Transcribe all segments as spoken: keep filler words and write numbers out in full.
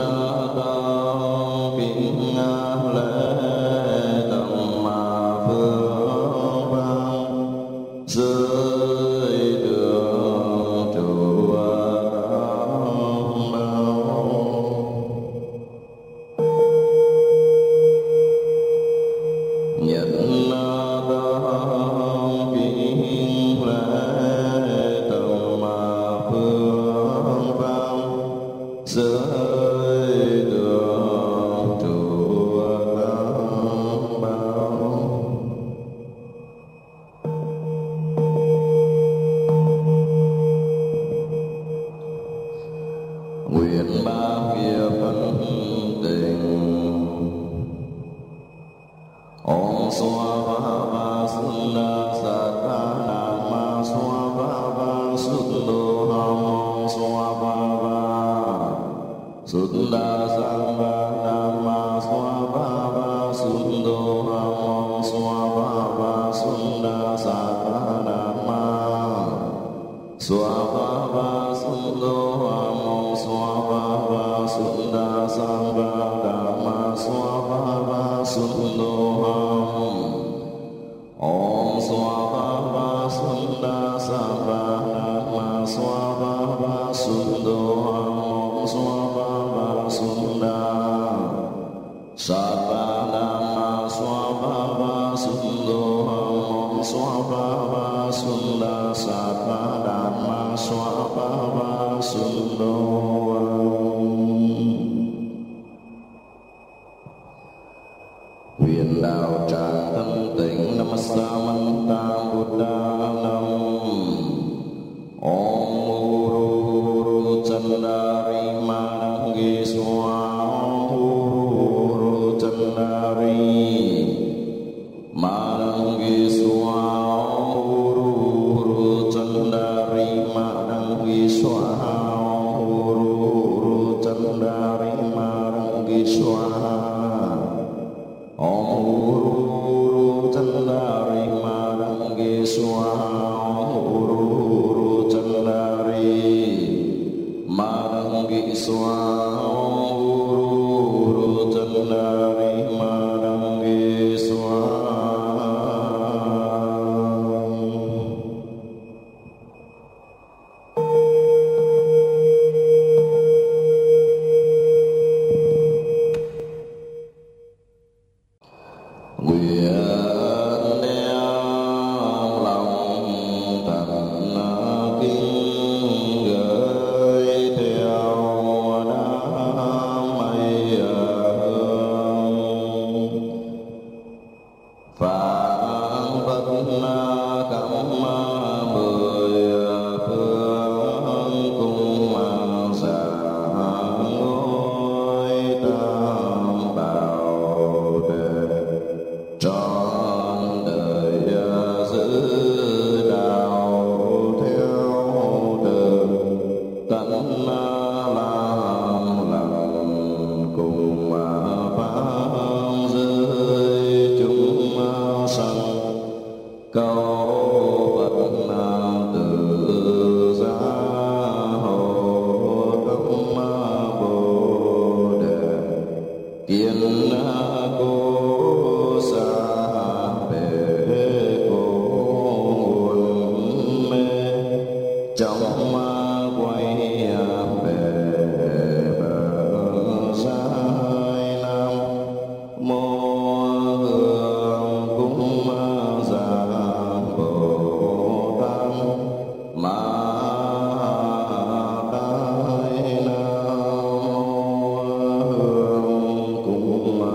Cùng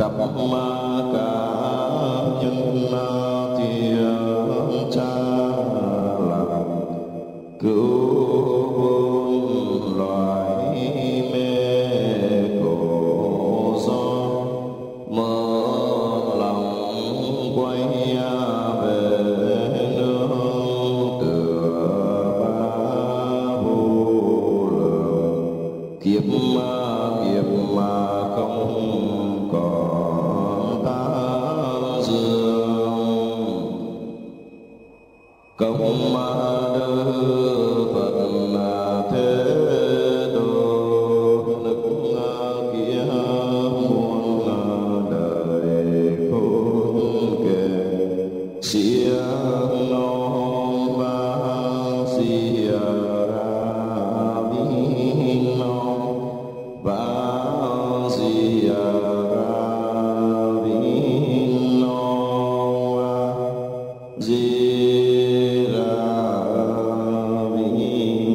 cặp ma cả nhân thiên cha làm cứu muôn loài mê cổ gió mơ lòng quay về nương tựa ba vô lượng kiếp ma nghiệp mà không còn ta dương công ma đức Phật là thế độ lực kia muôn đời khôn kề xia non va xia ra vi non va xia ra vi non va di ra vi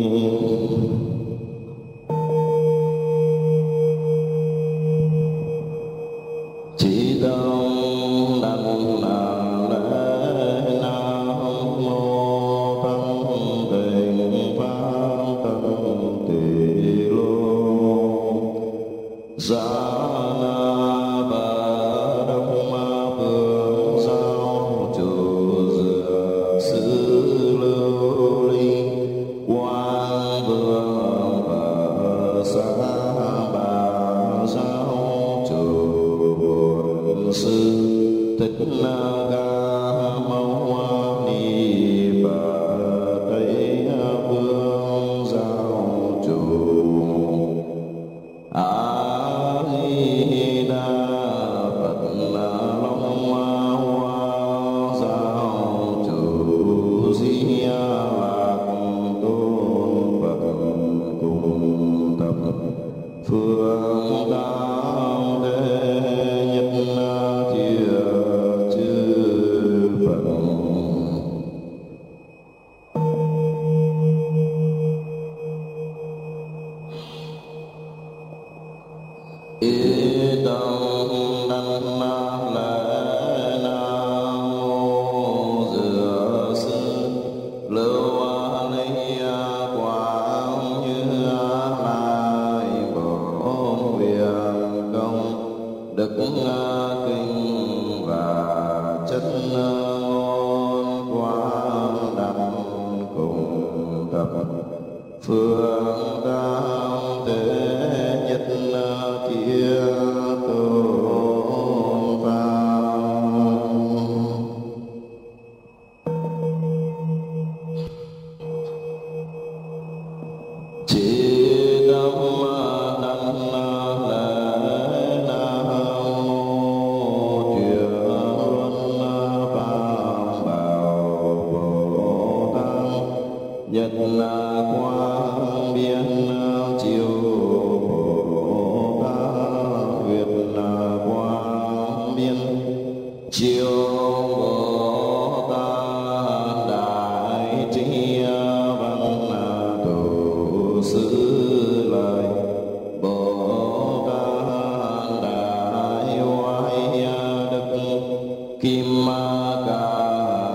chỉ tâm đảnh là lễ nam mô tăng tịnh pháp tăng tỳ lô giá na ba đông ma phương giao chủ dược sư lưu linh quan vương và xa bà giáo chủ bổn sư thích ca mâu ni phật tây vương giáo chủ a di đà phật long hoa giáo chủ di lạc tôn phật cùng tập phương tam thế nhất thiệt chư Phật. Ý tâm đảnh lễ nam mô dược sư lưu ly quang như lai bổn nguyện công đức kinh và chất ngôn quang đảnh cùng tập phương tam thế nhất kia tôn pháp chỉ tâm đảnh lễ nam mô truyền luân pháp bảo Bồ Tát nhất quang biên chiếu Bồ Tát nguyện quang biên chiếu Bồ Tát đại trí văn tổ sư lời Bồ Tát đại oai đức kim ma ca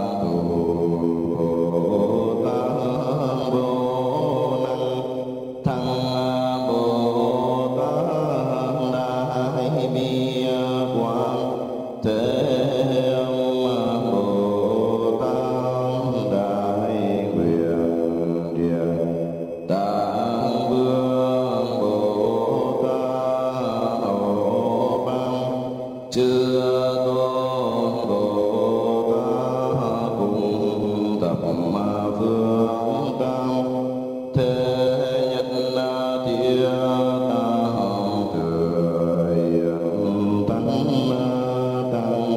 Bồ Tát Bồ Năng thăng Bồ Tát đại bi quang thế ông Bồ Tát đại nguyện điện tạng vương Bồ Tát hộ ban chư tôn Bồ Tát cùng tập ma phương tam thế nhất thiên tam thừa hiện tăng tăng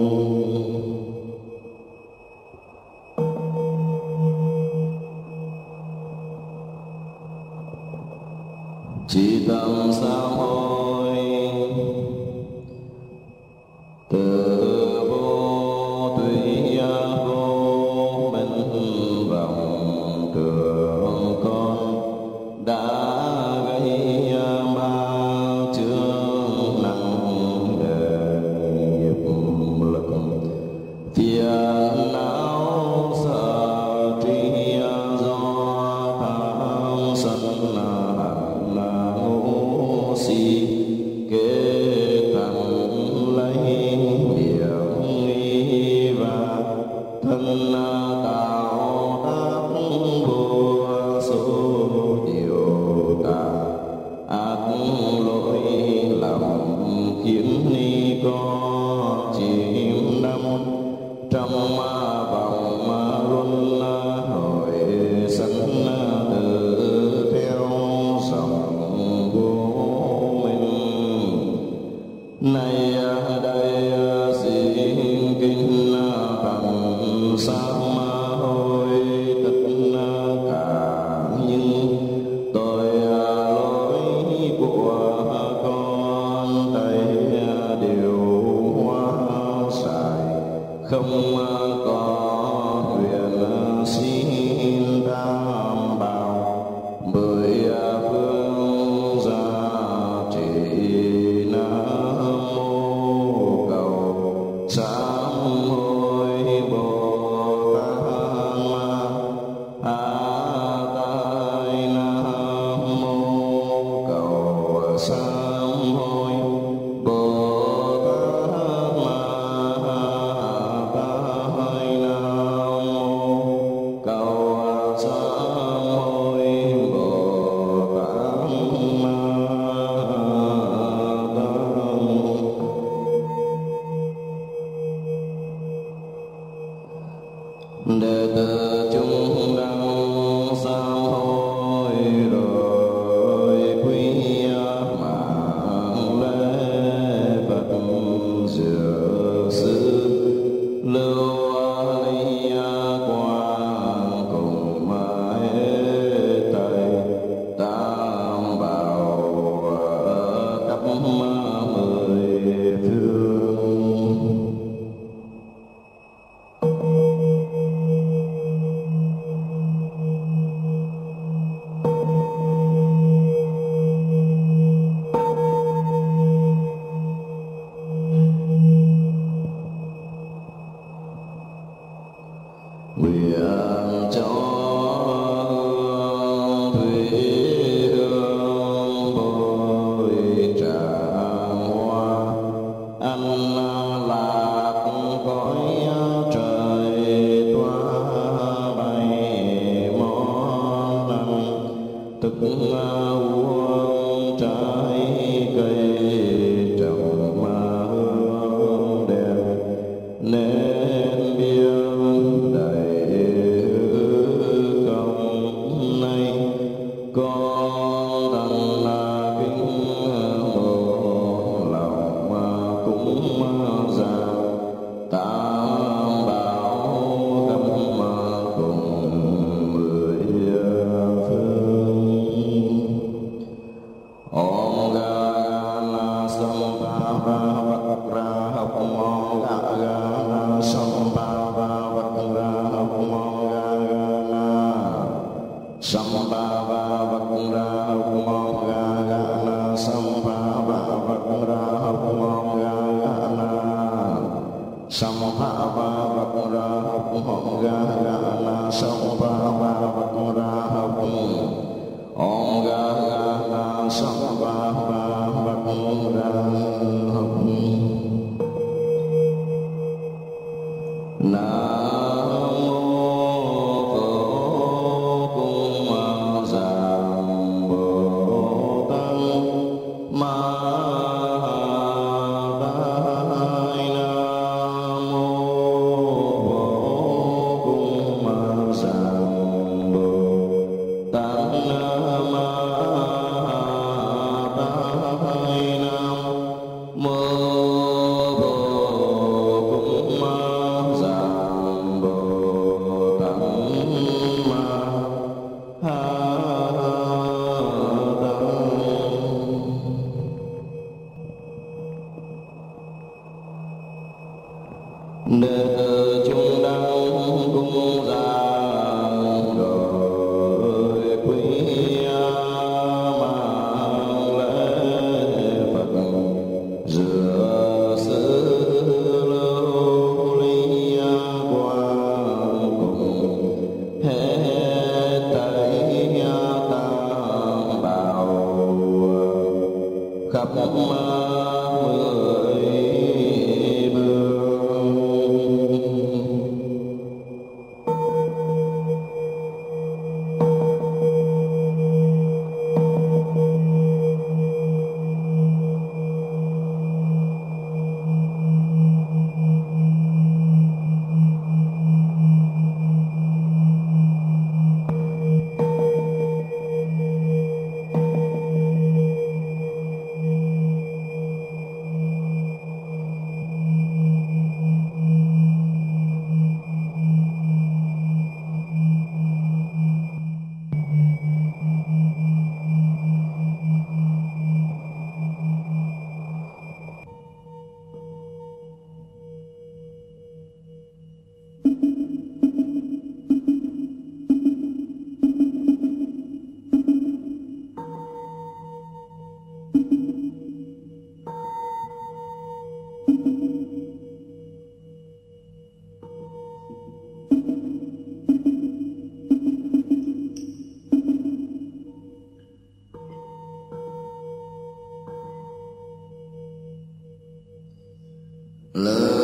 chỉ tâm sám hối từ vô tùy vô minh vọng tưởng con đã gây bao chướng nặng nề kiến ni có chim năm trong vòng luân hồi sanh tự theo dòng vô minh. Nay đây xin kính thành sám hối tất cả những tội lỗi của con, đây điều hóa giải không có nguyện xin đảm bảo bởi phương gia trị. Nam mô cầu sám hối Bồ Tát Ma A Tát. Nam mô cầu sám hối Bồ Tát Ma A Tát. Nam mô cầu sám hối Bồ Tát Ma A Tát. Đệ tử chúng đăng sám hối rồi quý mạng lễ Phật dược sư lưu ly quang cùng hết thầy tam bảo khắp mười phương. Nguyện cho thủy hương bồi tràng hoa, an lạc cõi trời toa bay món ăn thức uống trái cây trồng hương đẹp nên biếng đầy công nay. Con thành là kính một lòng cúng dường tam bảo khắp cùng mười phương. Om Gana Sampava Vakra Om Gana Sampava Vakra Om Gana Sampava Vakra Om Gana Sampava Vakra Om Gana Sampava Vakra Om Gana Sampava Vakra Om Gana Sampava Vakra. Nam mô Phật Cung Giảng Bồ Tát Ma Tát. Nam mô Phật Cung Giảng Bồ Tát Ma Tát. Nam mô đệ tử chúng đăng cung giảng rồi quý mang lễ Phật giữa xứ lưu ly quang cùng hết thảy tam bảo khắp lơ